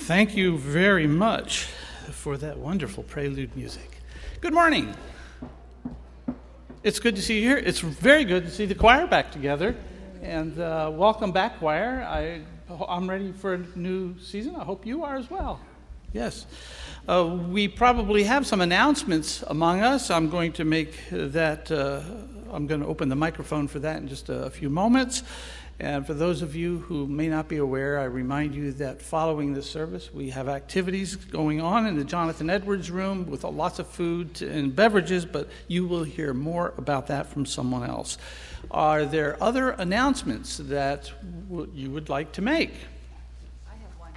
Thank you very much for that wonderful prelude music. Good morning. It's good to see you here. It's very good to see the choir back together. And welcome back, choir. I'm ready for a new season. I hope you are as well. Yes. We probably have some announcements among us. I'm going to make that, I'm going to open the microphone for that in just a few moments. And for those of you who may not be aware, I remind you that following this service, we have activities going on in the Jonathan Edwards room with lots of food and beverages, but you will hear more about that from someone else. Are there other announcements that you would like to make? I have one.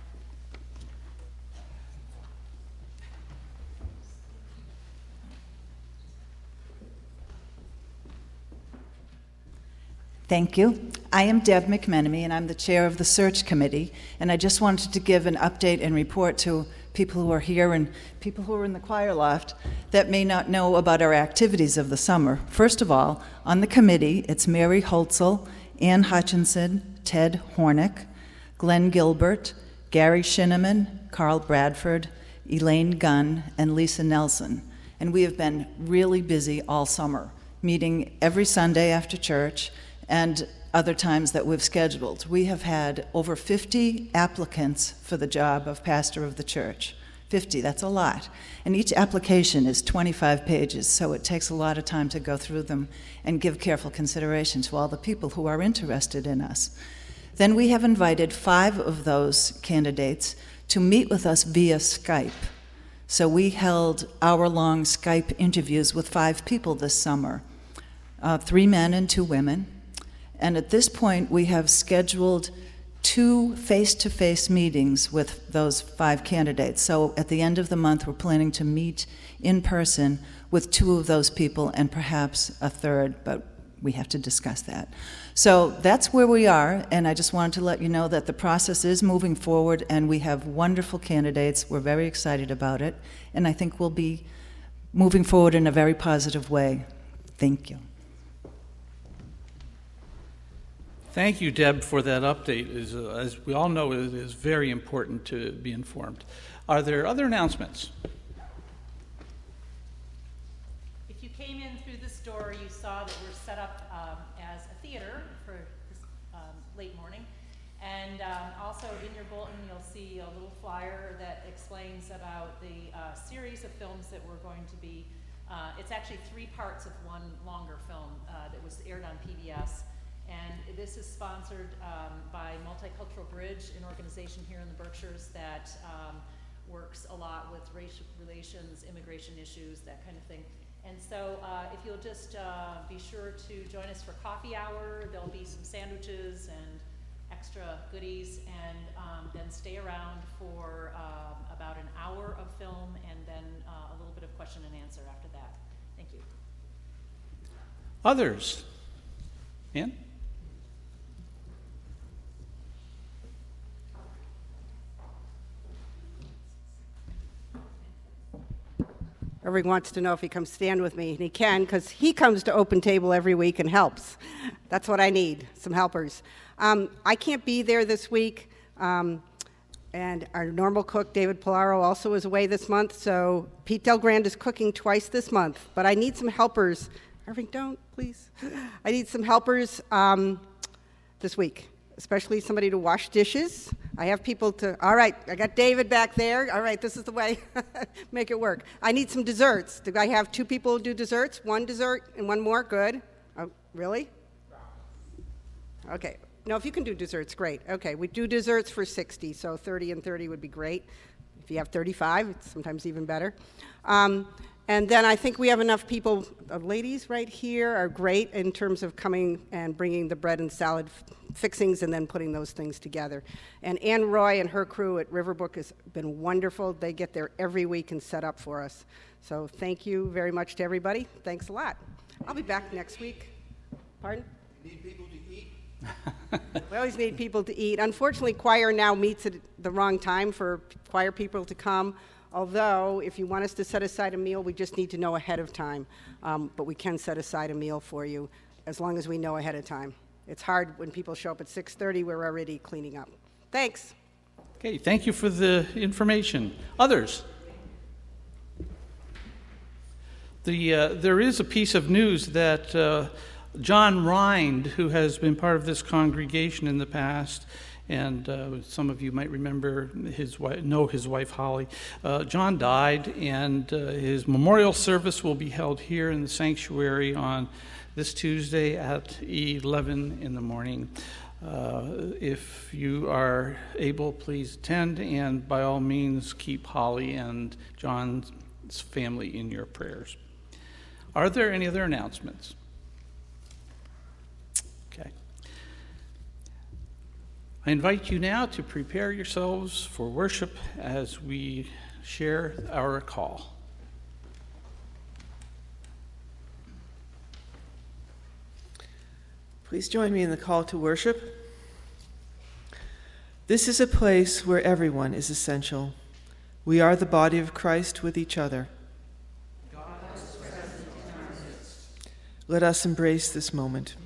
Thank you. I am Deb McMenemy, and I'm the chair of the search committee, and I just wanted to give an update and report to people who are here and people who are in the choir loft that may not know about our activities of the summer. First of all, on the committee, it's Mary Holtzel, Ann Hutchinson, Ted Hornick, Glenn Gilbert, Gary Shinneman, Carl Bradford, Elaine Gunn, and Lisa Nelson. And we have been really busy all summer, meeting every Sunday after church and other times that we've scheduled. We have had over 50 applicants for the job of pastor of the church. 50, that's a lot. And each application is 25 pages, so it takes a lot of time to go through them and give careful consideration to all the people who are interested in us. Then we have invited 5 of those candidates to meet with us via Skype. So we held hour-long Skype interviews with 5 people this summer, 3 men and 2 women. And at this point, we have scheduled 2 face-to-face meetings with those 5 candidates. So at the end of the month, we're planning to meet in person with 2 of those people and perhaps a third, but we have to discuss that. So that's where we are, and I just wanted to let you know that the process is moving forward, and we have wonderful candidates. We're very excited about it, and I think we'll be moving forward in a very positive way. Thank you. Thank you, Deb, for that update. As we all know, it is very important to be informed. Are there other announcements? If you came in through this door, you saw that we're set up as a theater for this late morning. And also in your bulletin, you'll see a little flyer that explains about the series of films that we're going to be. It's actually 3 parts of one longer film that was aired on PBS. And this is sponsored by Multicultural Bridge, an organization here in the Berkshires that works a lot with racial relations, immigration issues, that kind of thing. And so if you'll just be sure to join us for coffee hour, there'll be some sandwiches and extra goodies, and then stay around for about an hour of film and then a little bit of question and answer after that. Thank you. Others? Ann? Irving wants to know if he comes stand with me, and he can, because he comes to Open Table every week and helps. That's what I need, some helpers. I can't be there this week, and our normal cook, David Polaro, also is away this month, so Pete Delgrand is cooking twice this month, but I need some helpers. Irving, don't, please. I need some helpers this week, especially somebody to wash dishes. I have people to, all right, I got David back there. All right, this is the way, make it work. I need some desserts. Do I have 2 people who do desserts? 1 dessert and 1 more? Good. Oh, really? Okay. No, if you can do desserts, great. Okay, we do desserts for 60, so 30 and 30 would be great. If you have 35, it's sometimes even better. And then I think we have enough people. The ladies right here are great in terms of coming and bringing the bread and salad fixings and then putting those things together. And Ann Roy and her crew at Riverbrook has been wonderful. They get there every week and set up for us. So thank you very much to everybody. Thanks a lot. I'll be back next week. Pardon? You need people to eat? We always need people to eat. Unfortunately, choir now meets at the wrong time for choir people to come. Although, if you want us to set aside a meal, we just need to know ahead of time. But we can set aside a meal for you as long as we know ahead of time. It's hard when people show up at 6:30, we're already cleaning up. Thanks. Okay, thank you for the information. Others? There is a piece of news that John Rind, who has been part of this congregation in the past, and some of you might remember his wife Holly. John died, and his memorial service will be held here in the sanctuary on this Tuesday at 11 in the morning. If you are able, please attend, and by all means keep Holly and John's family in your prayers. Are there any other announcements? Okay. I invite you now to prepare yourselves for worship as we share our call. Please join me in the call to worship. This is a place where everyone is essential. We are the body of Christ with each other. God is present in our midst. Let us embrace this moment.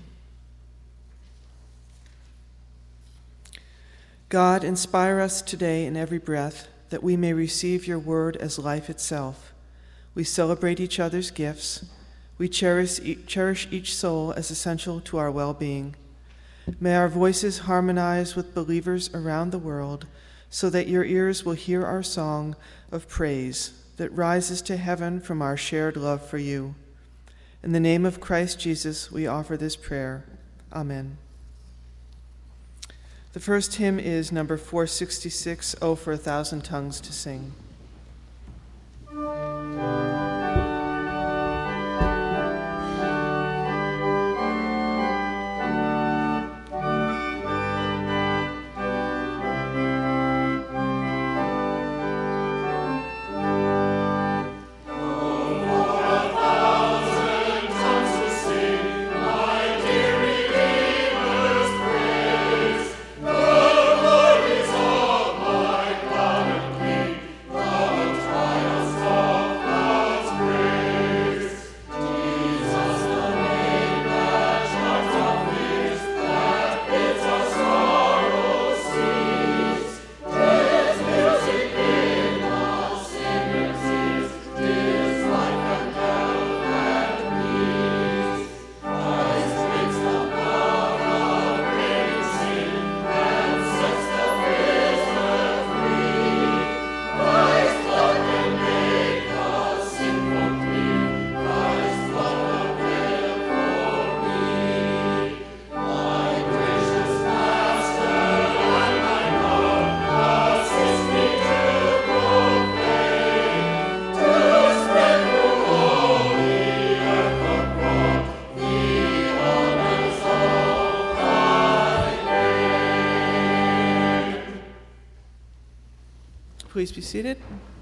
God, inspire us today in every breath that we may receive your word as life itself. We celebrate each other's gifts. We cherish each soul as essential to our well-being. May our voices harmonize with believers around the world so that your ears will hear our song of praise that rises to heaven from our shared love for you. In the name of Christ Jesus, we offer this prayer. Amen. The first hymn is number 466, "Oh, for 1,000 Tongues to Sing." Please be seated.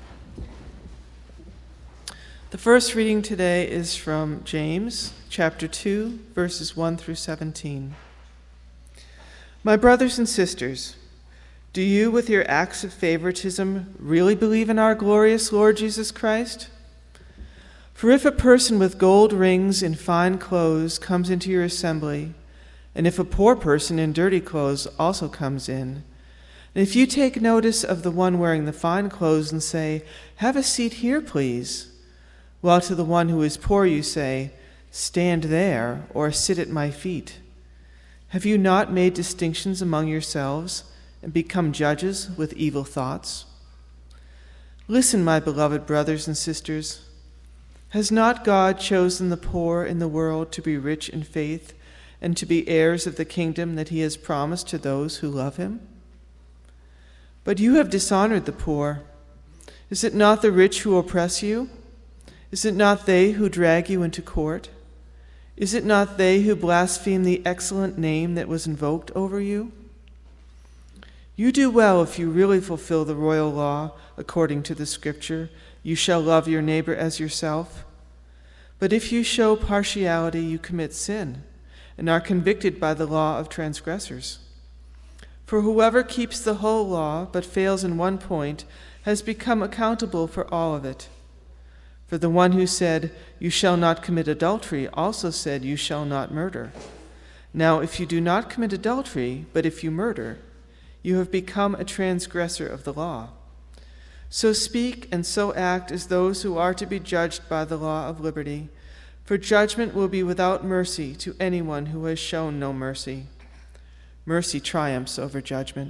The first reading today is from James, chapter 2, verses 1 through 17. My brothers and sisters, do you, with your acts of favoritism, really believe in our glorious Lord Jesus Christ? For if a person with gold rings and fine clothes comes into your assembly, and if a poor person in dirty clothes also comes in, and if you take notice of the one wearing the fine clothes and say, "Have a seat here, please," while to the one who is poor you say, "Stand there," or "Sit at my feet," have you not made distinctions among yourselves and become judges with evil thoughts? Listen, my beloved brothers and sisters. Has not God chosen the poor in the world to be rich in faith and to be heirs of the kingdom that he has promised to those who love him? But you have dishonored the poor. Is it not the rich who oppress you? Is it not they who drag you into court? Is it not they who blaspheme the excellent name that was invoked over you? You do well if you really fulfill the royal law according to the scripture, "You shall love your neighbor as yourself." But if you show partiality, you commit sin and are convicted by the law of transgressors. For whoever keeps the whole law but fails in one point has become accountable for all of it. For the one who said, "You shall not commit adultery," also said, "You shall not murder." Now, if you do not commit adultery, but if you murder, you have become a transgressor of the law. So speak and so act as those who are to be judged by the law of liberty, for judgment will be without mercy to anyone who has shown no mercy. Mercy triumphs over judgment.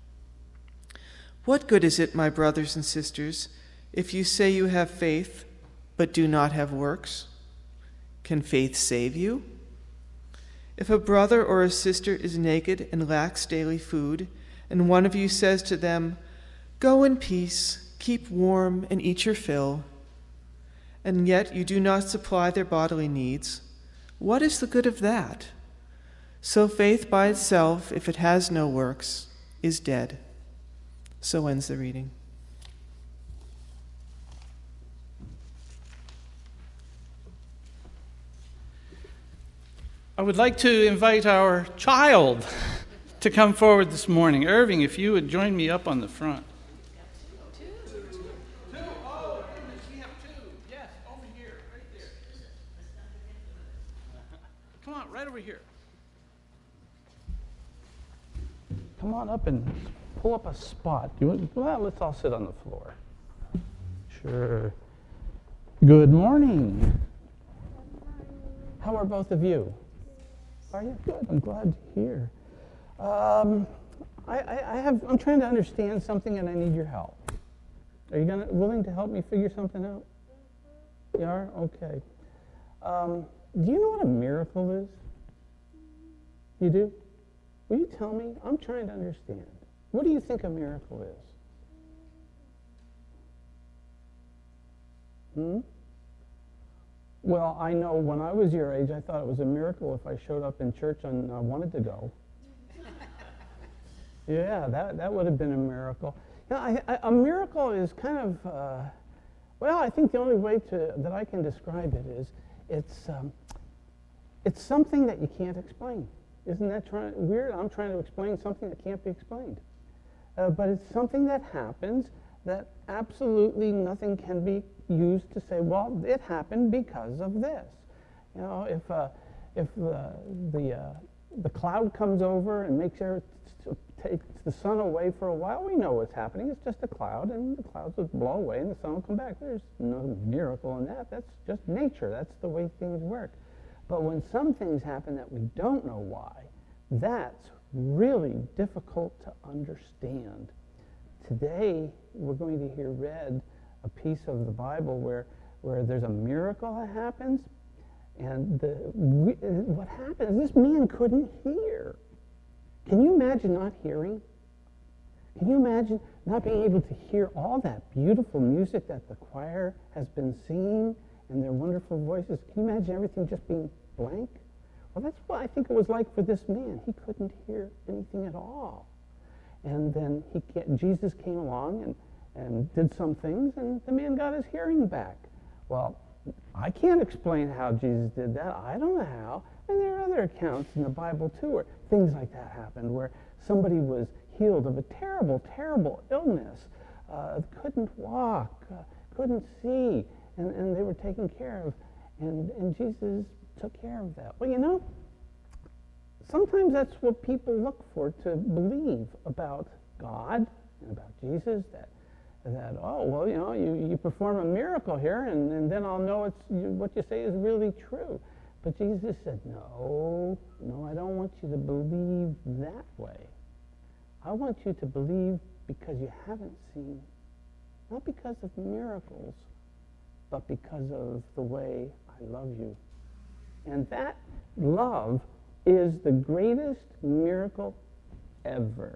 What good is it, my brothers and sisters, if you say you have faith, but do not have works? Can faith save you? If a brother or a sister is naked and lacks daily food, and one of you says to them, "Go in peace, keep warm, and eat your fill," and yet you do not supply their bodily needs, what is the good of that? So faith by itself, if it has no works, is dead. So ends the reading. I would like to invite our child to come forward this morning. Irving, if you would join me up on the front. Two. Oh, goodness, we have two. Yes, over here, right there. Come on, right over here. Come on up and pull up a spot. Well, let's all sit on the floor. Sure. Good morning. How are both of you? Are you good? I'm glad to hear. I'm trying to understand something, and I need your help. Are you willing to help me figure something out? You are? Okay. Do you know what a miracle is? You do? Will you tell me? I'm trying to understand. What do you think a miracle is? Well, I know when I was your age, I thought it was a miracle if I showed up in church and wanted to go. Yeah, that would have been a miracle. You know, a miracle is kind of, well, I think the only way that I can describe it is it's something that you can't explain. Isn't that weird? I'm trying to explain something that can't be explained. But it's something that happens that absolutely nothing can be used to say, well, it happened because of this. You know, if the cloud comes over and takes the sun away for a while, we know what's happening. It's just a cloud, and the clouds will blow away, and the sun will come back. There's no miracle in that. That's just nature. That's the way things work. But when some things happen that we don't know why, that's really difficult to understand. Today, we're going to hear read a piece of the Bible where there's a miracle that happens, and what happens, this man couldn't hear. Can you imagine not hearing? Can you imagine not being able to hear all that beautiful music that the choir has been singing and their wonderful voices? Can you imagine everything just being blank? Well, that's what I think it was like for this man. He couldn't hear anything at all. And then Jesus came along and did some things, and the man got his hearing back. Well, I can't explain how Jesus did that. I don't know how. And there are other accounts in the Bible, too, where things like that happened, where somebody was healed of a terrible, terrible illness, couldn't walk, couldn't see, and they were taken care of. And Jesus took care of that. Well, you know, sometimes that's what people look for to believe about God and about Jesus, that oh, well, you know, you perform a miracle here, and then I'll know what you say is really true. But Jesus said, no, I don't want you to believe that way. I want you to believe because you haven't seen, not because of miracles, but because of the way I love you. And that love is the greatest miracle ever.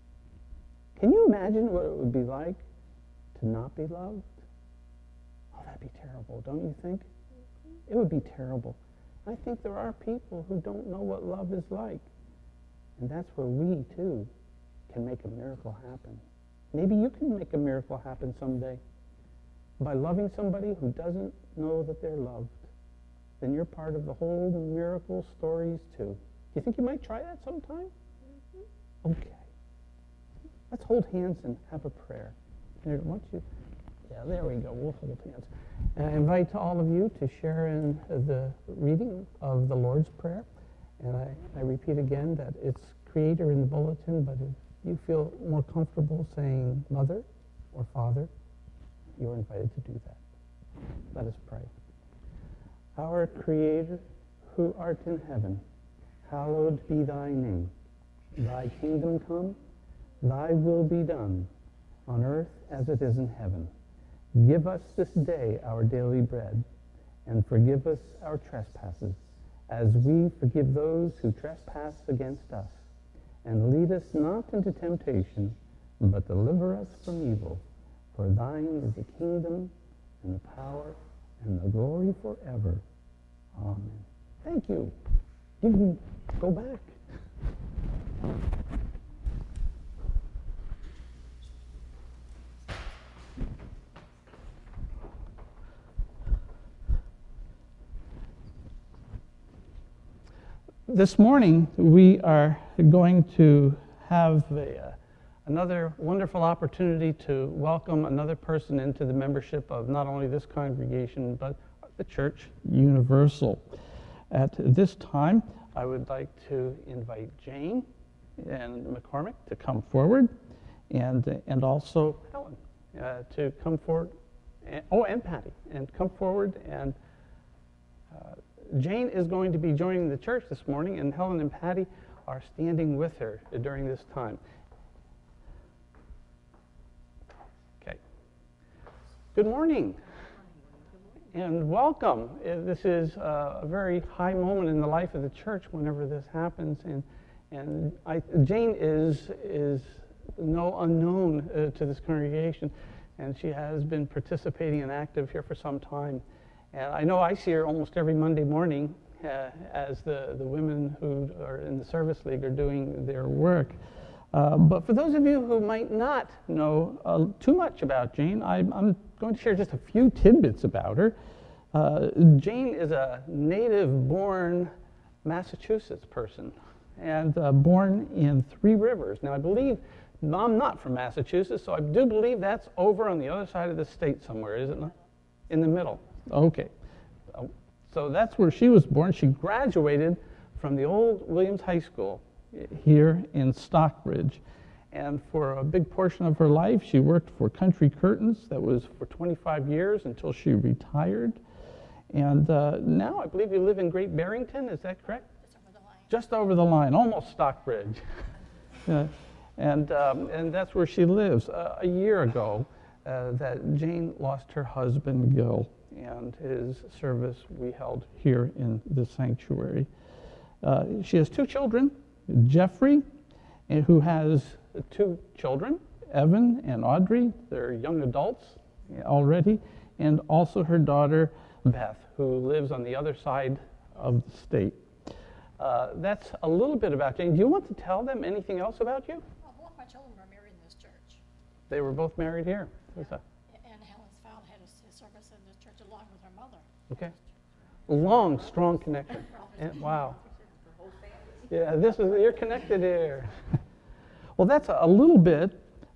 Can you imagine what it would be like to not be loved? Oh, that'd be terrible, don't you think? It would be terrible. I think there are people who don't know what love is like. And that's where we, too, can make a miracle happen. Maybe you can make a miracle happen someday by loving somebody who doesn't know that they're loved. Then you're part of the whole miracle stories, too. Do you think you might try that sometime? Okay. Let's hold hands and have a prayer. Here, there we go. We'll hold hands. And I invite all of you to share in the reading of the Lord's Prayer. And I repeat again that it's Creator in the bulletin, but you feel more comfortable saying mother or father, you're invited to do that. Let us pray. Our Creator, who art in heaven, hallowed be thy name. Thy kingdom come, thy will be done, on earth as it is in heaven. Give us this day our daily bread, and forgive us our trespasses, as we forgive those who trespass against us. And lead us not into temptation, but deliver us from evil. For thine is the kingdom, and the power, and the glory forever. Amen. Thank you. You can go back. This morning, we are going to have another wonderful opportunity to welcome another person into the membership of not only this congregation, but the Church Universal. At this time, I would like to invite Jane and McCormick to come forward, and also Helen to come forward, and Patty, and come forward. And Jane is going to be joining the church this morning, and Helen and Patty are standing with her during this time. Okay. Good morning. And welcome. This is a very high moment in the life of the church whenever this happens, and Jane is no unknown to this congregation, and she has been participating and active here for some time. And I know I see her almost every Monday morning as the women who are in the service league are doing their work. But for those of you who might not know too much about Jane, I'm going to share just a few tidbits about her. Jane is a native-born Massachusetts person, and born in Three Rivers. Now, I believe, I'm not from Massachusetts, so I do believe that's over on the other side of the state somewhere, is it not? In the middle. Okay. So that's where she was born. She graduated from the old Williams High School here in Stockbridge. And for a big portion of her life, she worked for Country Curtains. That was for 25 years until she retired. And now I believe you live in Great Barrington. Is that correct? Just over the line. Just over the line, almost Stockbridge. And that's where she lives. A year ago, that Jane lost her husband, Gil, and his service we held here in the sanctuary. She has two children, Jeffrey, who has two children, Evan and Audrey. They're young adults already, and also her daughter, Beth, who lives on the other side of the state. That's a little bit about Jane. Do you want to tell them anything else about you? Well, both my children were married in this church. They were both married here. Yeah. And Helen's father had his service in this church along with her mother. Okay. Long, strong connection. Wow. Yeah, you're connected here. Well, that's a little bit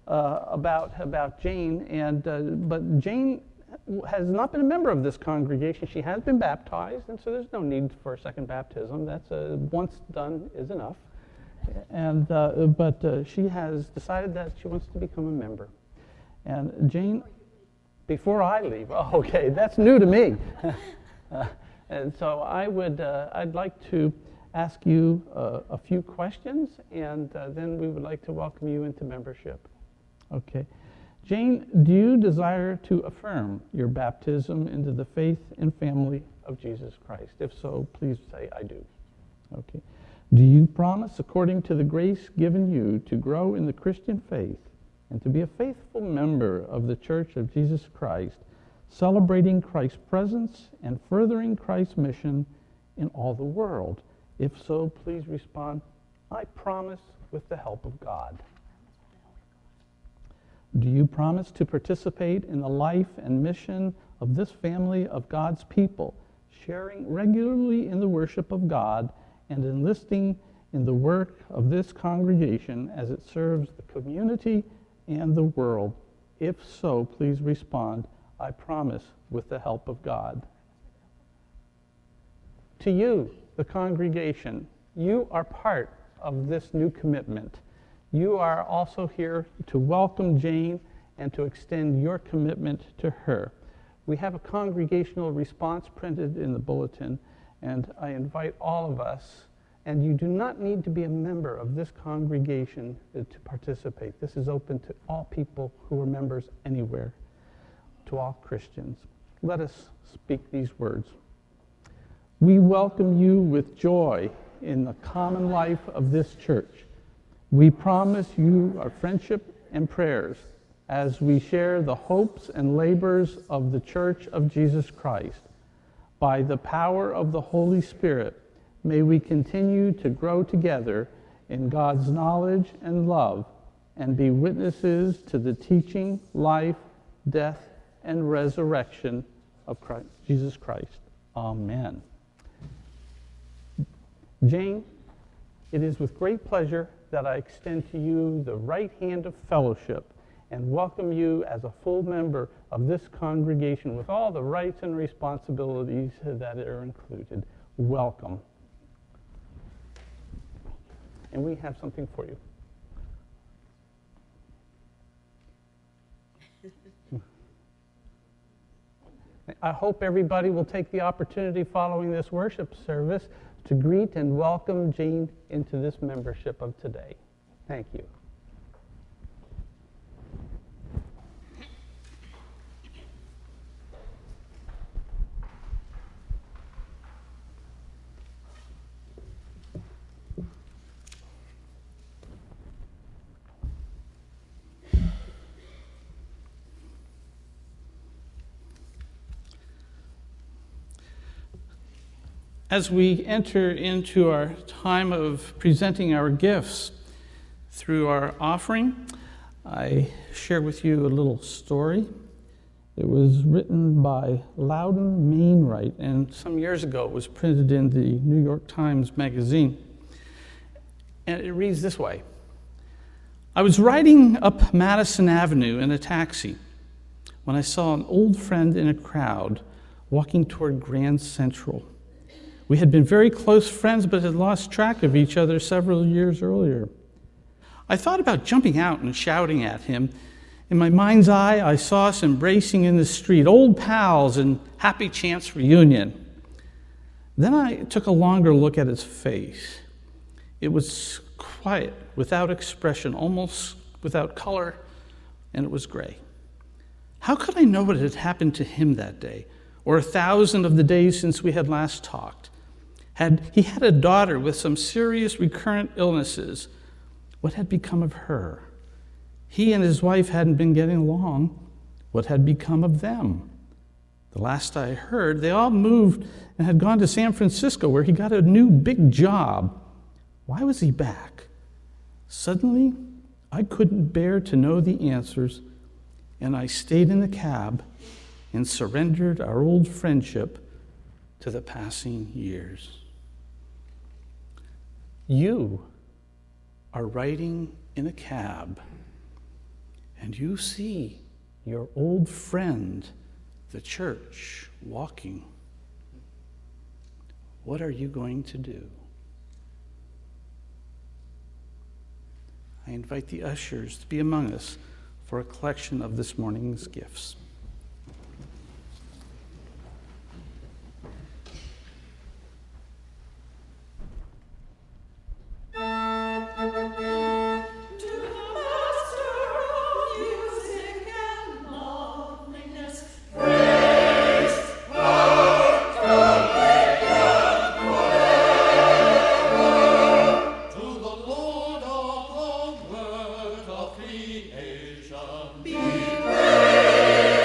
about Jane, but Jane has not been a member of this congregation. She has been baptized, and so there's no need for a second baptism. That's once done is enough. And but she has decided that she wants to become a member. And Jane, before I leave, okay, that's new to me. And so I'd like to ask you a few questions, and then we would like to welcome you into membership. Okay. Jane, do you desire to affirm your baptism into the faith and family of Jesus Christ? If so, please say, I do. Okay. Do you promise, according to the grace given you, to grow in the Christian faith and to be a faithful member of the Church of Jesus Christ, celebrating Christ's presence and furthering Christ's mission in all the world? If so, please respond, I promise with the help of God. Do you promise to participate in the life and mission of this family of God's people, sharing regularly in the worship of God and enlisting in the work of this congregation as it serves the community and the world? If so, please respond, I promise with the help of God. To you, the congregation, you are part of this new commitment. you are also here to welcome Jane and to extend your commitment to her. We have a congregational response printed in the bulletin, and I invite all of us, and you do not need to be a member of this congregation to participate. This is open to all people who are members anywhere, to all Christians. Let us speak these words. We welcome you with joy in the common life of this church. We promise you our friendship and prayers as we share the hopes and labors of the Church of Jesus Christ. By the power of the Holy Spirit, may we continue to grow together in God's knowledge and love and be witnesses to the teaching, life, death, and resurrection of Christ, Jesus Christ. Amen. Jane, it is with great pleasure that I extend to you the right hand of fellowship and welcome you as a full member of this congregation with all the rights and responsibilities that are included. Welcome. And we have something for you. I hope everybody will take the opportunity following this worship service to greet and welcome Jane into this membership of today. Thank you. As we enter into our time of presenting our gifts through our offering, I share with you a little story. It was written by Loudon Mainwright, and some years ago it was printed in the New York Times Magazine. And it reads this way. I was riding up Madison Avenue in a taxi when I saw an old friend in a crowd walking toward Grand Central. We had been very close friends, but had lost track of each other several years earlier. I thought about jumping out and shouting at him. In my mind's eye, I saw us embracing in the street, old pals and happy chance reunion. Then I took a longer look at his face. It was quiet, without expression, almost without color, and it was gray. How could I know what had happened to him that day, or 1,000 of the days since we had last talked? He had a daughter with some serious recurrent illnesses. What had become of her? He and his wife hadn't been getting along. What had become of them? The last I heard, they all moved and had gone to San Francisco, where he got a new big job. Why was he back? Suddenly, I couldn't bear to know the answers, and I stayed in the cab and surrendered our old friendship to the passing years. You are riding in a cab, and you see your old friend, the church, walking. What are you going to do? I invite the ushers to be among us for a collection of this morning's gifts. Be praised.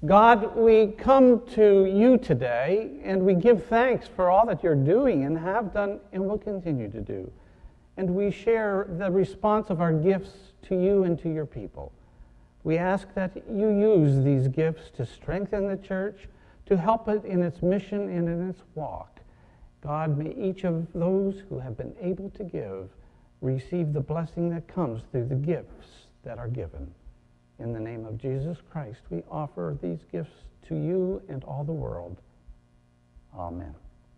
God, we come to you today and we give thanks for all that you're doing and have done and will continue to do. And we share the response of our gifts to you and to your people. We ask that you use these gifts to strengthen the church, to help it in its mission and in its walk. God, may each of those who have been able to give receive the blessing that comes through the gifts that are given. In the name of Jesus Christ, we offer these gifts to you and all the world. Amen.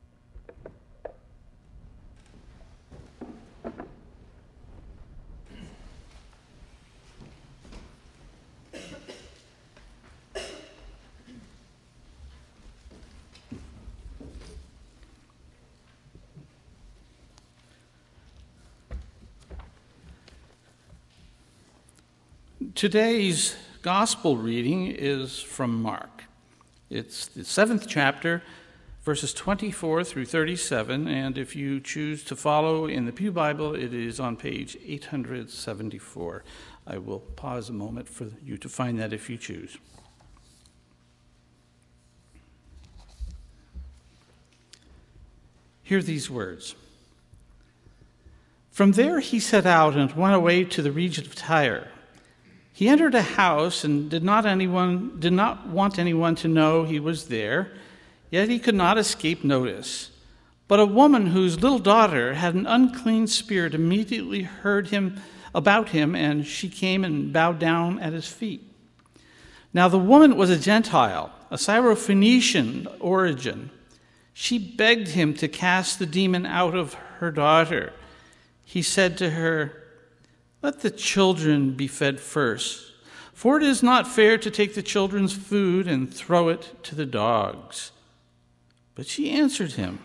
Today's gospel reading is from Mark. It's the 7th chapter, verses 24 through 37, and if you choose to follow in the Pew Bible, it is on page 874. I will pause a moment for you to find that if you choose. Hear these words. From there he set out and went away to the region of Tyre. He entered a house and did not want anyone to know he was there, yet he could not escape notice. But a woman whose little daughter had an unclean spirit immediately heard about him, and she came and bowed down at his feet. Now the woman was a Gentile, a Syrophoenician origin. She begged him to cast the demon out of her daughter. He said to her, "Let the children be fed first, for it is not fair to take the children's food and throw it to the dogs." But she answered him,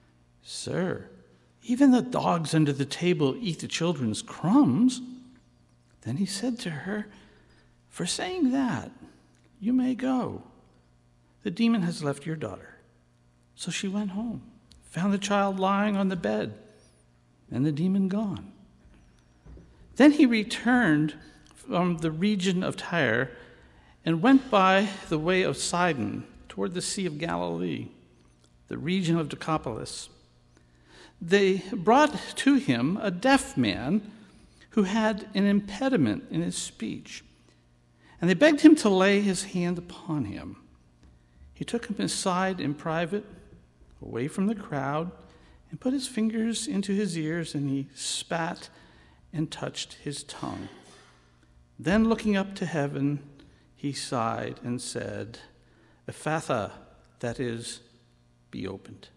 "Sir, even the dogs under the table eat the children's crumbs." Then he said to her, "For saying that, you may go. The demon has left your daughter." So she went home, found the child lying on the bed, and the demon gone. Then he returned from the region of Tyre and went by the way of Sidon toward the Sea of Galilee, the region of Decapolis. They brought to him a deaf man who had an impediment in his speech, and they begged him to lay his hand upon him. He took him aside in private, away from the crowd, and put his fingers into his ears, and he spat and touched his tongue. Then looking up to heaven, he sighed and said, "Ephphatha," that is, be opened.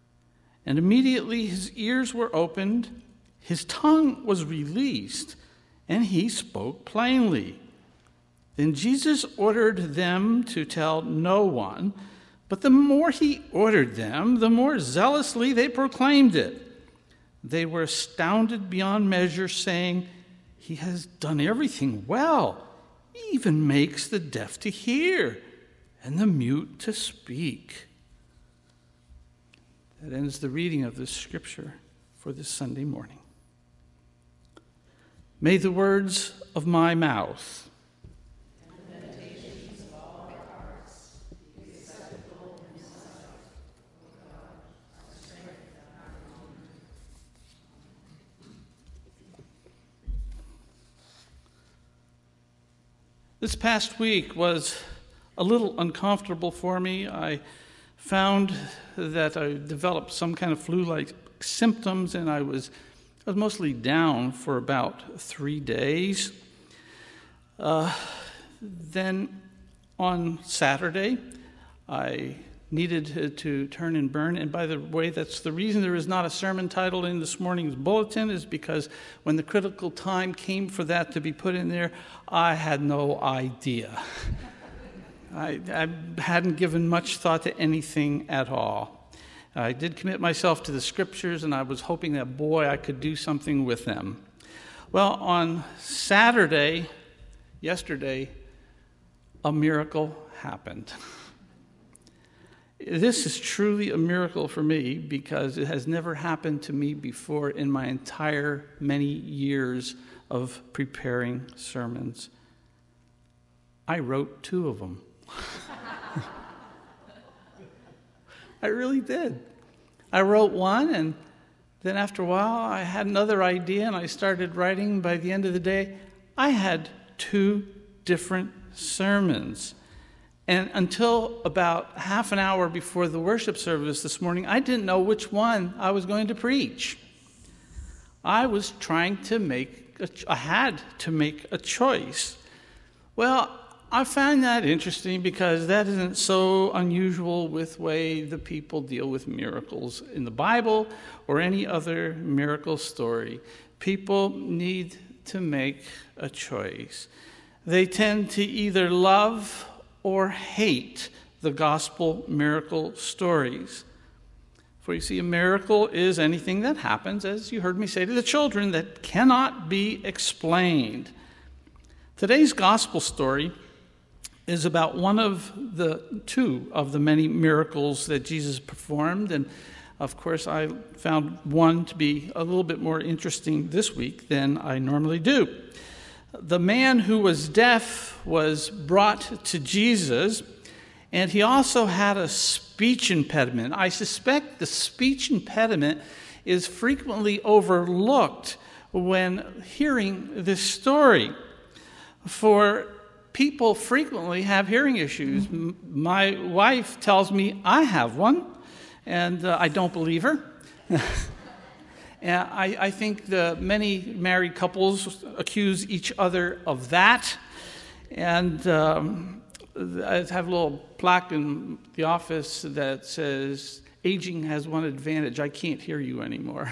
And immediately his ears were opened, his tongue was released, and he spoke plainly. Then Jesus ordered them to tell no one, but the more he ordered them, the more zealously they proclaimed it. They were astounded beyond measure, saying, "He has done everything well. He even makes the deaf to hear and the mute to speak." That ends the reading of this scripture for this Sunday morning. May the words of my mouth This past week was a little uncomfortable for me. I found that I developed some kind of flu-like symptoms, and I was mostly down for about 3 days. Then on Saturday, I needed to turn and burn. And by the way, that's the reason there is not a sermon title in this morning's bulletin, is because when the critical time came for that to be put in there, I had no idea. I hadn't given much thought to anything at all. I did commit myself to the scriptures, and I was hoping that, boy, I could do something with them. Well, on Saturday, yesterday, a miracle happened. This is truly a miracle for me because it has never happened to me before in my entire many years of preparing sermons. I wrote 2 of them. I really did. I wrote one, and then after a while, I had another idea, and I started writing. By the end of the day, I had 2 different sermons. And until about half an hour before the worship service this morning, I didn't know which one I was going to preach. I was trying to I had to make a choice. Well, I find that interesting because that isn't so unusual with the way the people deal with miracles in the Bible or any other miracle story. People need to make a choice. They tend to either love or hate the gospel miracle stories. For you see, a miracle is anything that happens, as you heard me say to the children, that cannot be explained. Today's gospel story is about one of the 2 of the many miracles that Jesus performed. And of course, I found one to be a little bit more interesting this week than I normally do. The man who was deaf was brought to Jesus, and he also had a speech impediment. I suspect the speech impediment is frequently overlooked when hearing this story. For people frequently have hearing issues. My wife tells me I have one, and I don't believe her. And I think the many married couples accuse each other of that. And I have a little plaque in the office that says, "Aging has one advantage, I can't hear you anymore."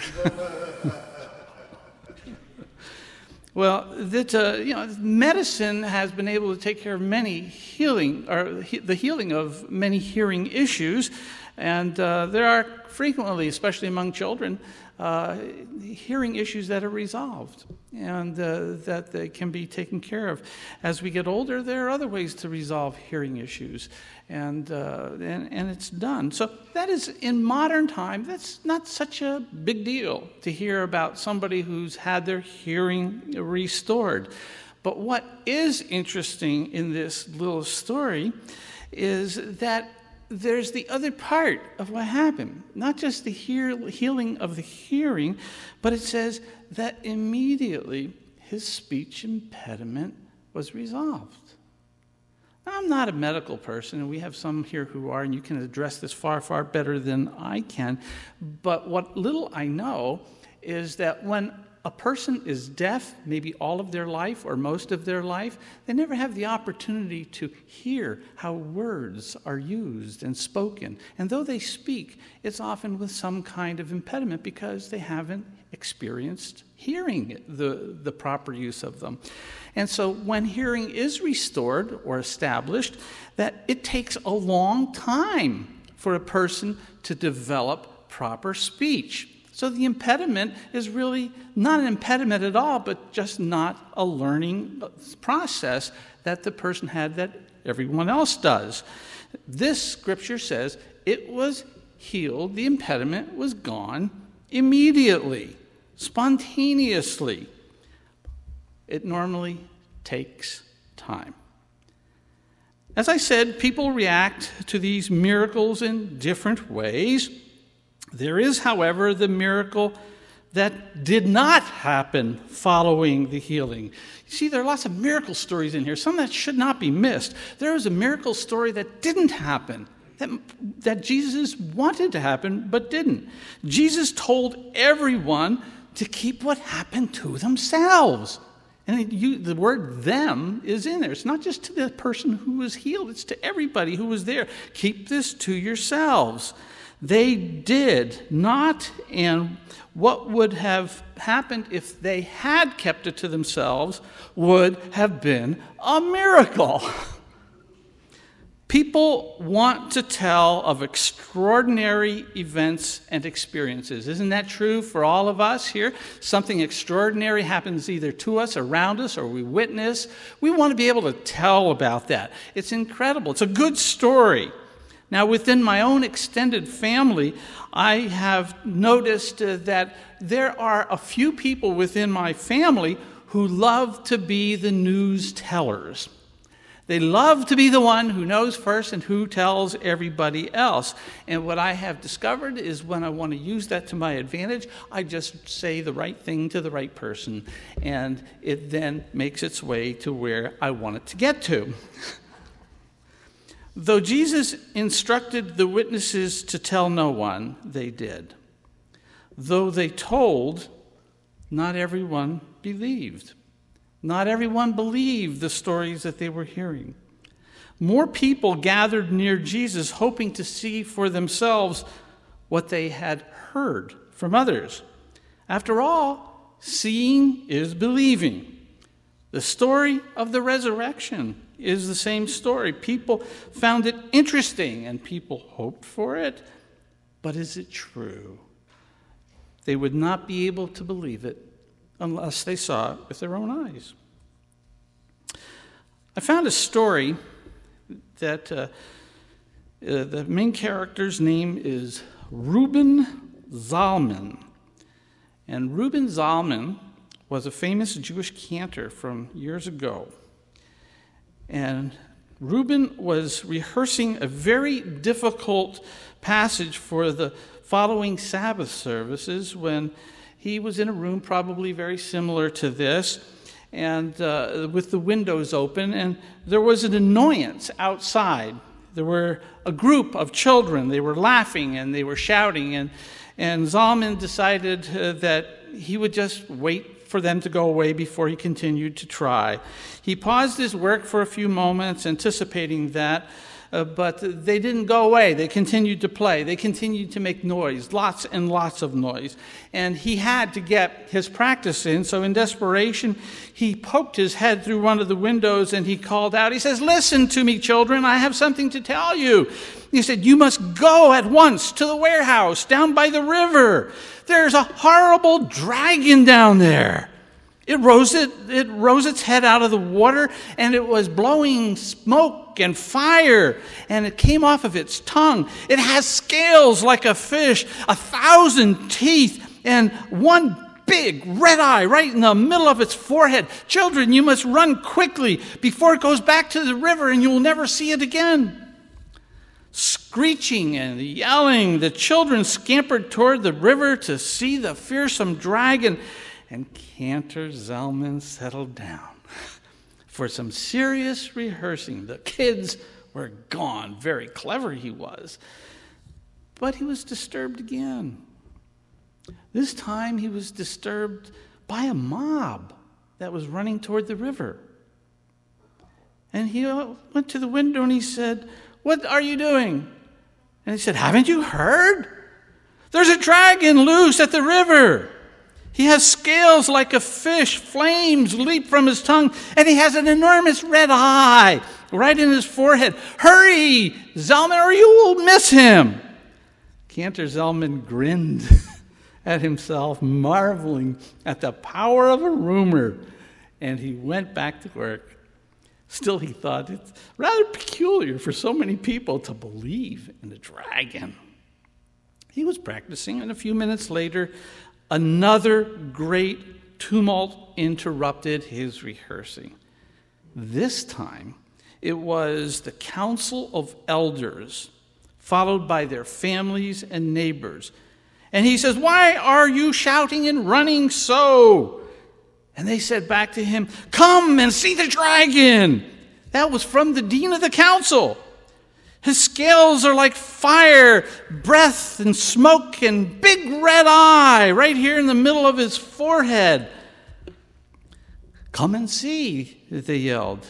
Well, medicine has been able to take care of many the healing of many hearing issues, and there are frequently, especially among children, hearing issues that are resolved and that they can be taken care of. As we get older, there are other ways to resolve hearing issues, and it's done. So that is, in modern time, that's not such a big deal to hear about somebody who's had their hearing restored. But what is interesting in this little story is that there's the other part of what happened. Not just the healing of the hearing, but it says that immediately his speech impediment was resolved. Now, I'm not a medical person, and we have some here who are, and you can address this far, far better than I can. But what little I know is that when a person is deaf, maybe all of their life or most of their life, they never have the opportunity to hear how words are used and spoken. And though they speak, it's often with some kind of impediment because they haven't experienced hearing the proper use of them. And so when hearing is restored or established, that it takes a long time for a person to develop proper speech. So the impediment is really not an impediment at all, but just not a learning process that the person had that everyone else does. This scripture says it was healed, the impediment was gone immediately, spontaneously. It normally takes time. As I said, people react to these miracles in different ways. There is, however, the miracle that did not happen following the healing. You see, there are lots of miracle stories in here, some that should not be missed. There is a miracle story that didn't happen, that Jesus wanted to happen but didn't. Jesus told everyone to keep what happened to themselves. And the word "them" is in there. It's not just to the person who was healed, it's to everybody who was there. Keep this to yourselves. They did not, and what would have happened if they had kept it to themselves would have been a miracle. People want to tell of extraordinary events and experiences. Isn't that true for all of us here? Something extraordinary happens either to us, around us, or we witness. We want to be able to tell about that. It's incredible. It's a good story. Now, within my own extended family, I have noticed that there are a few people within my family who love to be the news tellers. They love to be the one who knows first and who tells everybody else. And what I have discovered is when I want to use that to my advantage, I just say the right thing to the right person, and it then makes its way to where I want it to get to. Though Jesus instructed the witnesses to tell no one, they did. Though they told, not everyone believed. Not everyone believed the stories that they were hearing. More people gathered near Jesus, hoping to see for themselves what they had heard from others. After all, seeing is believing. The story of the resurrection is the same story. People found it interesting and people hoped for it. But is it true? They would not be able to believe it unless they saw it with their own eyes. I found a story that the main character's name is Reuben Zalman. And Reuben Zalman was a famous Jewish cantor from years ago. And Reuben was rehearsing a very difficult passage for the following Sabbath services when he was in a room probably very similar to this, and with the windows open, and there was an annoyance outside. There were a group of children. They were laughing and they were shouting, and Zalman decided that he would just wait for them to go away before he continued to try. He paused his work for a few moments, anticipating that, but they didn't go away. They continued to play. They continued to make noise, lots and lots of noise. And he had to get his practice in, so in desperation, he poked his head through one of the windows and he called out. He says, "Listen to me, children, I have something to tell you." He said, "You must go at once to the warehouse down by the river. There's a horrible dragon down there. It rose its head out of the water, and it was blowing smoke and fire, and it came off of its tongue. It has scales like a fish, 1,000 teeth, and one big red eye right in the middle of its forehead. Children, you must run quickly before it goes back to the river, and you will never see it again." Screeching and yelling, the children scampered toward the river to see the fearsome dragon, and Cantor Zalman settled down for some serious rehearsing. The kids were gone. Very clever he was. But he was disturbed again. This time he was disturbed by a mob that was running toward the river. And he went to the window and he said, "What are you doing?" And he said, "Haven't you heard? There's a dragon loose at the river. He has scales like a fish, flames leap from his tongue, and he has an enormous red eye right in his forehead. Hurry, Zalman, or you will miss him." Cantor Zalman grinned at himself, marveling at the power of a rumor, and he went back to work. Still, he thought it's rather peculiar for so many people to believe in a dragon. He was practicing, and a few minutes later, another great tumult interrupted his rehearsing. This time, it was the council of elders, followed by their families and neighbors. And he says, "Why are you shouting and running so?" And they said back to him, "Come and see the dragon." That was from the dean of the council. His scales are like fire, breath and smoke, and big red eye right here in the middle of his forehead. "Come and see," they yelled.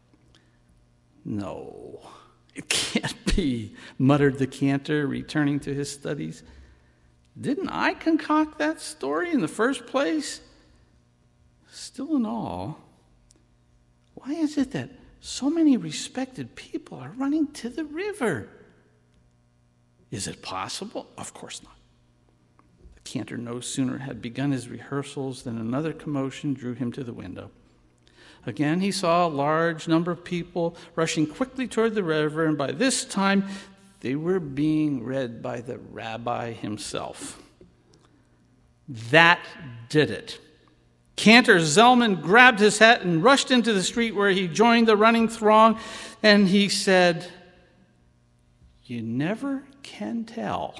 "No, it can't be," muttered the cantor, returning to his studies. "Didn't I concoct that story in the first place?" Still in all, why is it that so many respected people are running to the river? Is it possible? Of course not. The cantor no sooner had begun his rehearsals than another commotion drew him to the window. Again, he saw a large number of people rushing quickly toward the river, and by this time, they were being read by the rabbi himself. That did it. Cantor Zellman grabbed his hat and rushed into the street where he joined the running throng, and he said, "You never can tell."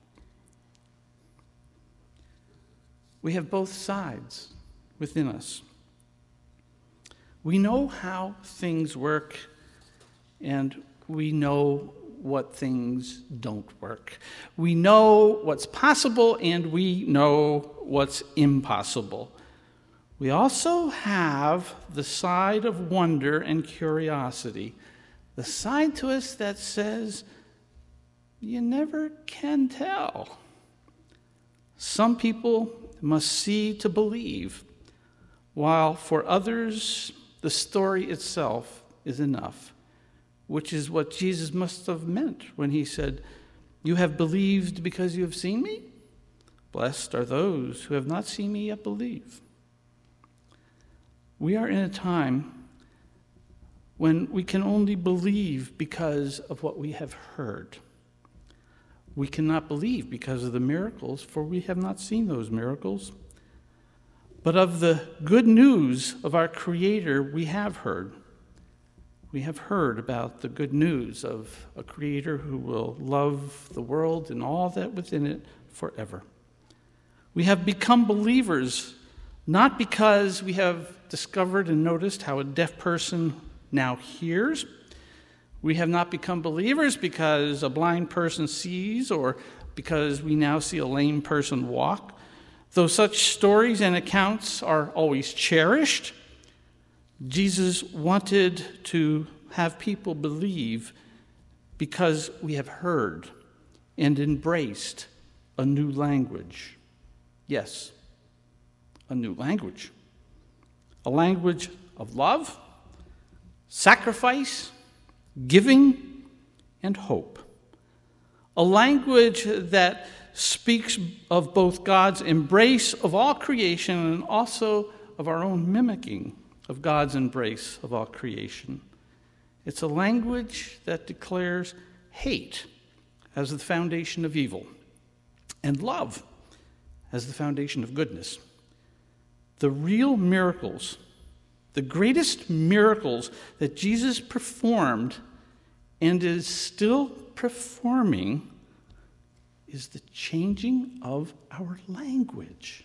We have both sides within us. We know how things work, and we know what things don't work. We know what's possible, and we know what's impossible. We also have the side of wonder and curiosity, the side to us that says, you never can tell. Some people must see to believe, while for others, the story itself is enough, which is what Jesus must have meant when he said, "You have believed because you have seen me? Blessed are those who have not seen me yet believe." We are in a time when we can only believe because of what we have heard. We cannot believe because of the miracles, for we have not seen those miracles. But of the good news of our Creator, we have heard. We have heard about the good news of a Creator who will love the world and all that within it forever. We have become believers not because we have discovered and noticed how a deaf person now hears. We have not become believers because a blind person sees or because we now see a lame person walk. Though such stories and accounts are always cherished, Jesus wanted to have people believe because we have heard and embraced a new language. Yes, a new language. A language of love, sacrifice, giving, and hope. A language that speaks of both God's embrace of all creation and also of our own mimicking of God's embrace of all creation. It's a language that declares hate as the foundation of evil and love as the foundation of goodness. The real miracles, the greatest miracles that Jesus performed and is still performing, is the changing of our language.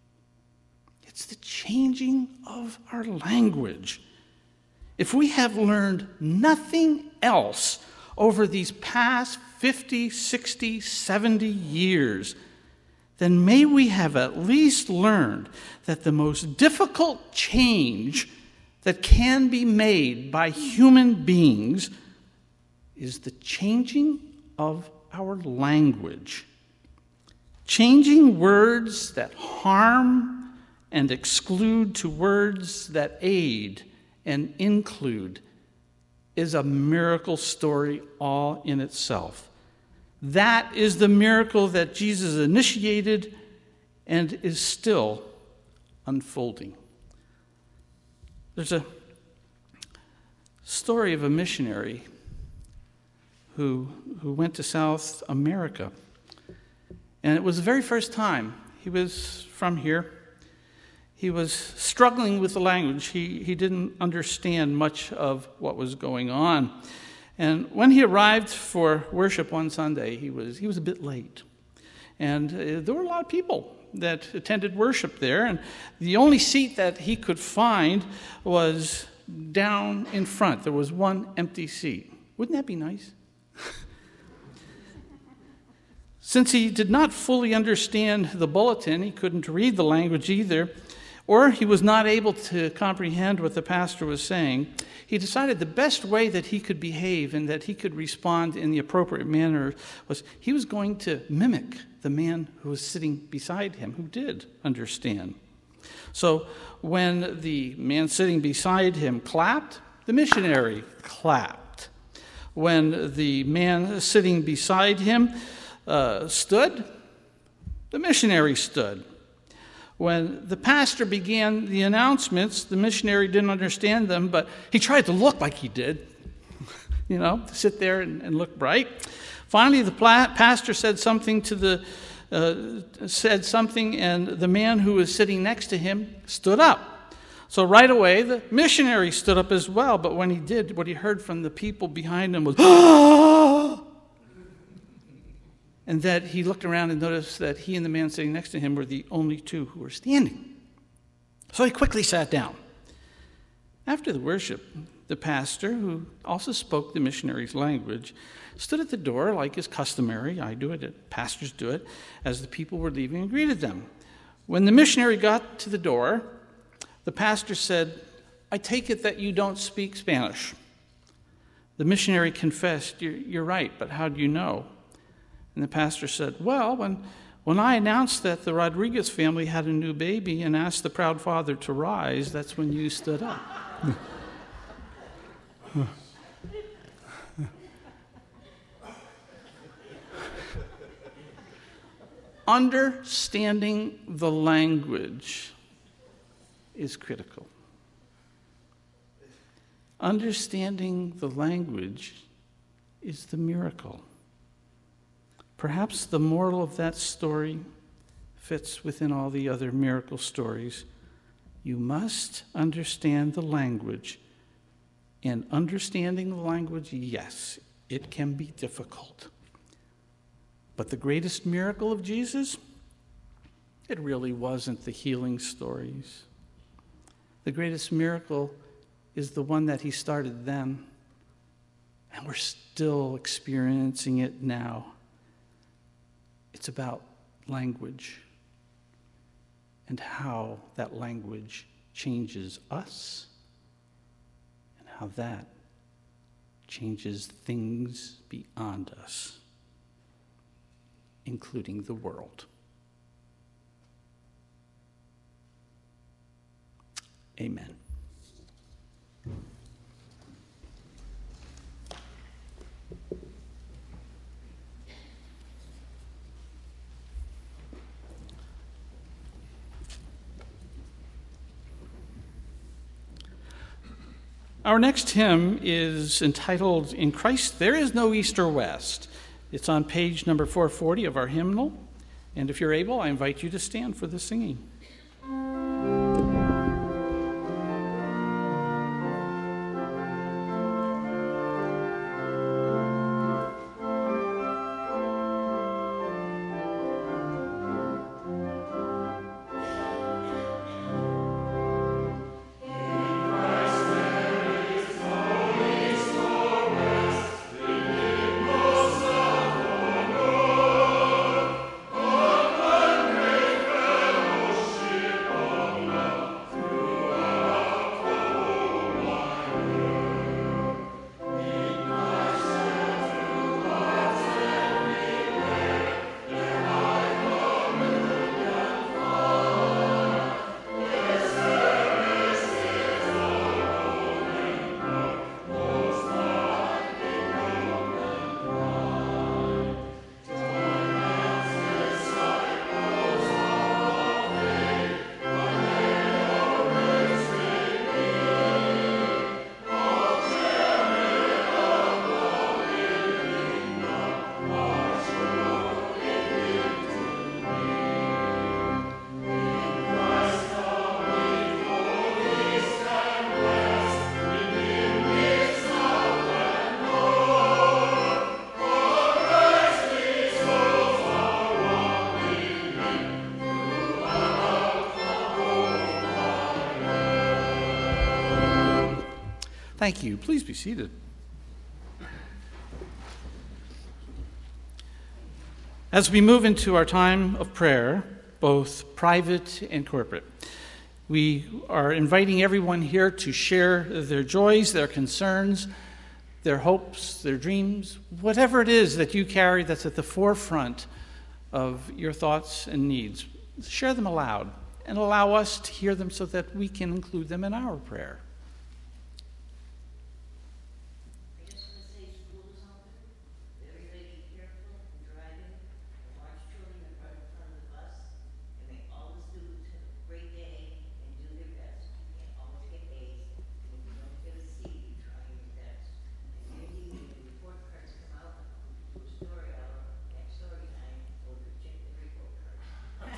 It's the changing of our language. If we have learned nothing else over these past 50, 60, 70 years, then may we have at least learned that the most difficult change that can be made by human beings is the changing of our language. Changing words that harm and exclude to words that aid and include is a miracle story all in itself. That is the miracle that Jesus initiated and is still unfolding. There's a story of a missionary who went to South America. And it was the very first time. He was from here. He was struggling with the language. He didn't understand much of what was going on. And when he arrived for worship one Sunday, he was a bit late. And there were a lot of people that attended worship there. And the only seat that he could find was down in front. There was one empty seat. Wouldn't that be nice? Since he did not fully understand the bulletin, he couldn't read the language either, or he was not able to comprehend what the pastor was saying, he decided the best way that he could behave and that he could respond in the appropriate manner was he was going to mimic the man who was sitting beside him, who did understand. So when the man sitting beside him clapped, the missionary clapped. When the man sitting beside him stood, the missionary stood. When the pastor began the announcements, the missionary didn't understand them, but he tried to look like he did, to sit there and look bright. Finally, the pastor said something to said something, and the man who was sitting next to him stood up. So right away, the missionary stood up as well, but when he did, what he heard from the people behind him was, "Ah!" And that he looked around and noticed that he and the man sitting next to him were the only two who were standing. So he quickly sat down. After the worship, the pastor, who also spoke the missionary's language, stood at the door like is customary. I do it, pastors do it, as the people were leaving and greeted them. When the missionary got to the door, the pastor said, "I take it that you don't speak Spanish." The missionary confessed, "You're right, but how do you know?" And the pastor said, "Well, when I announced that the Rodriguez family had a new baby and asked the proud father to rise, that's when you stood up." Understanding the language is critical. Understanding the language is the miracle. Perhaps the moral of that story fits within all the other miracle stories. You must understand the language. And understanding the language, yes, it can be difficult. But the greatest miracle of Jesus, it really wasn't the healing stories. The greatest miracle is the one that he started then, and we're still experiencing it now. It's about language and how that language changes us and how that changes things beyond us, including the world. Amen. Our next hymn is entitled, "In Christ There Is No East or West." It's on page number 440 of our hymnal. And if you're able, I invite you to stand for the singing. Thank you. Please be seated. As we move into our time of prayer, both private and corporate, we are inviting everyone here to share their joys, their concerns, their hopes, their dreams, whatever it is that you carry that's at the forefront of your thoughts and needs. Share them aloud and allow us to hear them so that we can include them in our prayer.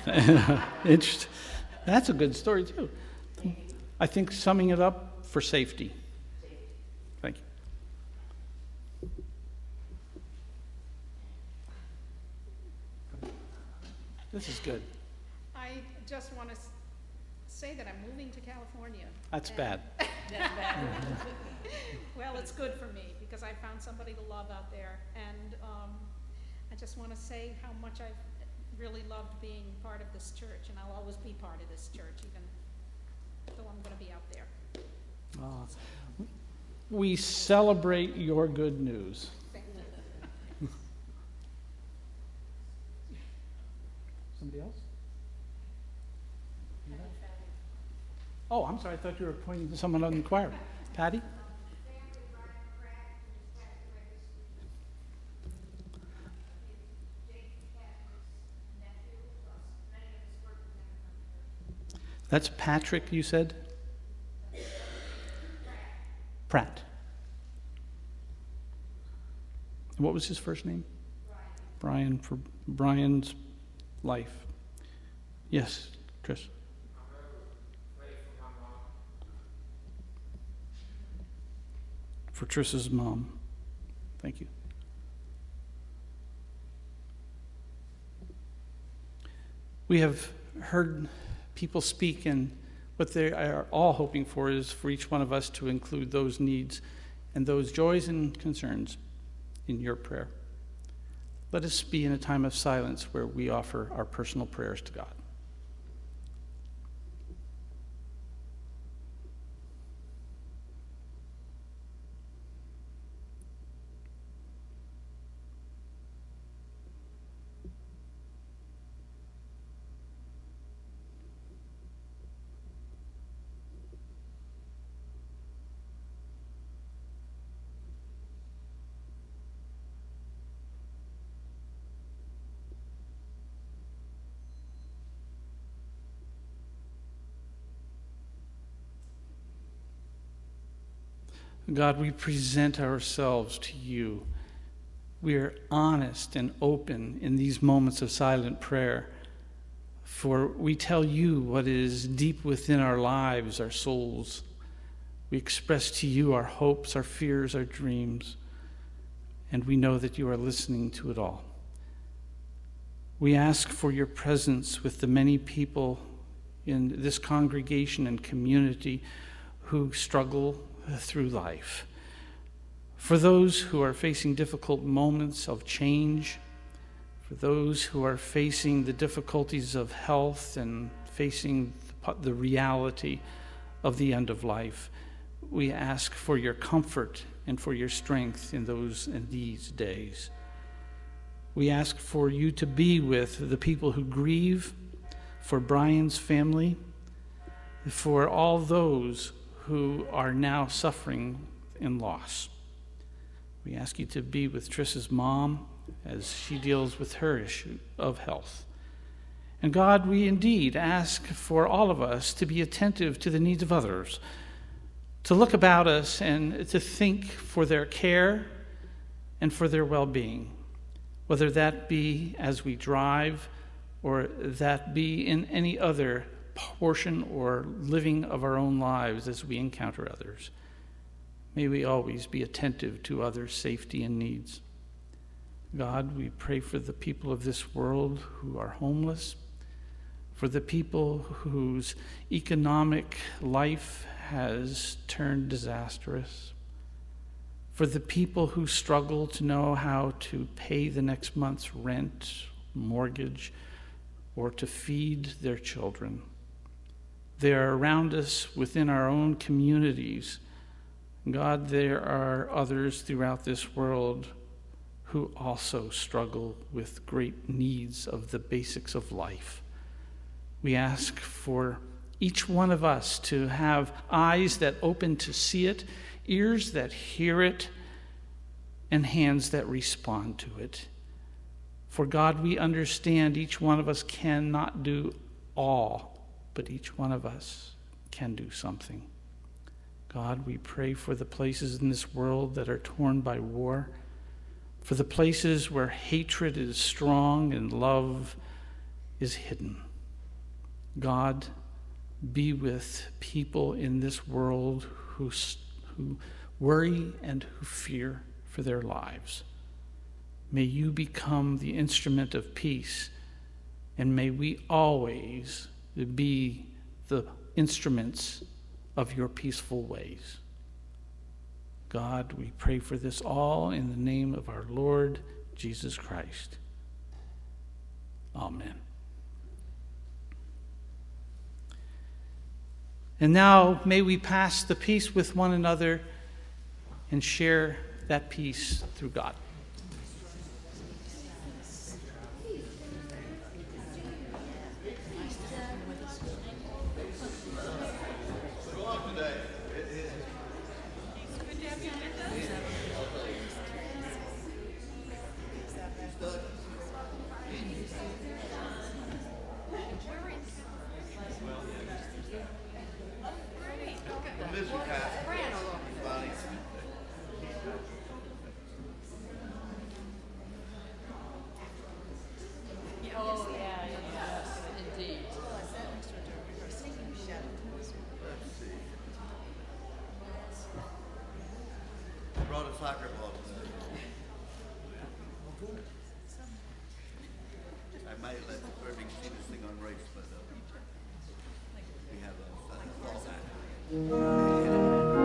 Interesting. That's a good story, too. I think summing it up, for safety. Thank you. This is good. I just want to say that I'm moving to California. That's bad. That's bad. Well, it's good for me because I found somebody to love out there, and I just want to say how much I've really loved being part of this church, and I'll always be part of this church, even though I'm going to be out there. We celebrate your good news. Thank you. Somebody else? Oh, I'm sorry. I thought you were pointing to someone on the choir. Patty? That's Patrick, you said? Pratt. What was his first name? Brian, for Brian's life. Yes, Chris. For Triss's mom. Thank you. We have heard people speak, and what they are all hoping for is for each one of us to include those needs and those joys and concerns in your prayer. Let us be in a time of silence where we offer our personal prayers to God. God, we present ourselves to you. We are honest and open in these moments of silent prayer, for we tell you what is deep within our lives, our souls. We express to you our hopes, our fears, our dreams, and we know that you are listening to it all. We ask for your presence with the many people in this congregation and community who struggle through life. For those who are facing difficult moments of change, for those who are facing the difficulties of health and facing the reality of the end of life, we ask for your comfort and for your strength in these days. We ask for you to be with the people who grieve, for Brian's family, for all those who are now suffering in loss. We ask you to be with Triss's mom as she deals with her issue of health. And God, we indeed ask for all of us to be attentive to the needs of others, to look about us and to think for their care and for their well-being, whether that be as we drive or that be in any other portion or living of our own lives as we encounter others. May we always be attentive to others' safety and needs. God, we pray for the people of this world who are homeless, for the people whose economic life has turned disastrous, for the people who struggle to know how to pay the next month's rent, mortgage, or to feed their children. They are around us within our own communities. God, there are others throughout this world who also struggle with great needs of the basics of life. We ask for each one of us to have eyes that open to see it, ears that hear it, and hands that respond to it. For God, we understand each one of us cannot do all, but each one of us can do something. God, we pray for the places in this world that are torn by war, for the places where hatred is strong and love is hidden. God, be with people in this world who worry and who fear for their lives. May you become the instrument of peace, and may we always be the instruments of your peaceful ways. God, we pray for this all in the name of our Lord Jesus Christ. Amen. And now may we pass the peace with one another and share that peace through God. Brought a soccer ball today. I might let the Irving see this thing on race, but we have a fall back.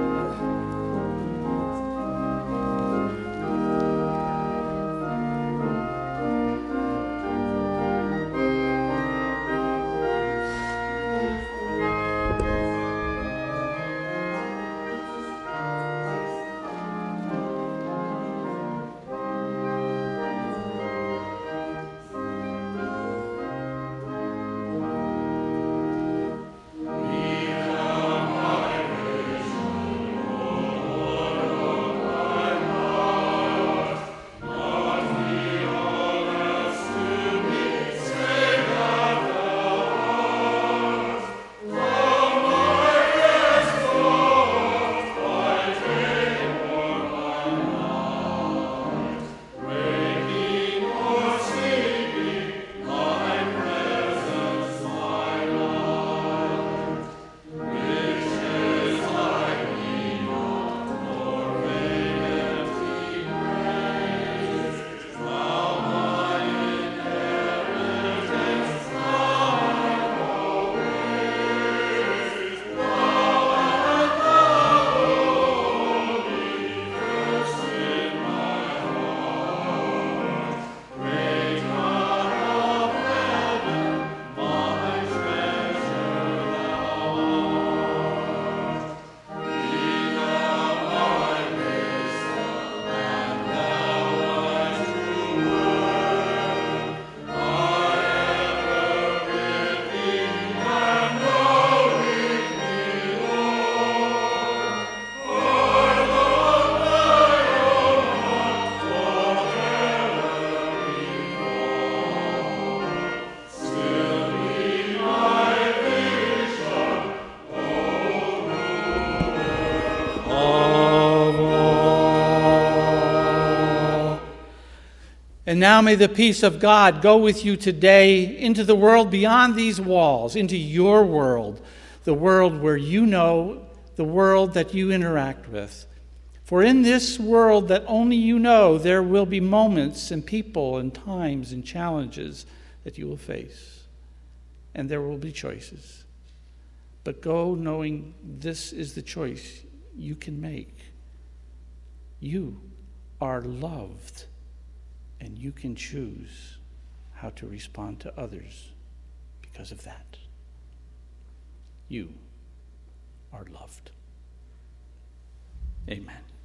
And now may the peace of God go with you today into the world beyond these walls, into your world, the world where you know, the world that you interact with. For in this world that only you know, there will be moments and people and times and challenges that you will face. And there will be choices. But go knowing this is the choice you can make. You are loved. And you can choose how to respond to others because of that. You are loved. Amen.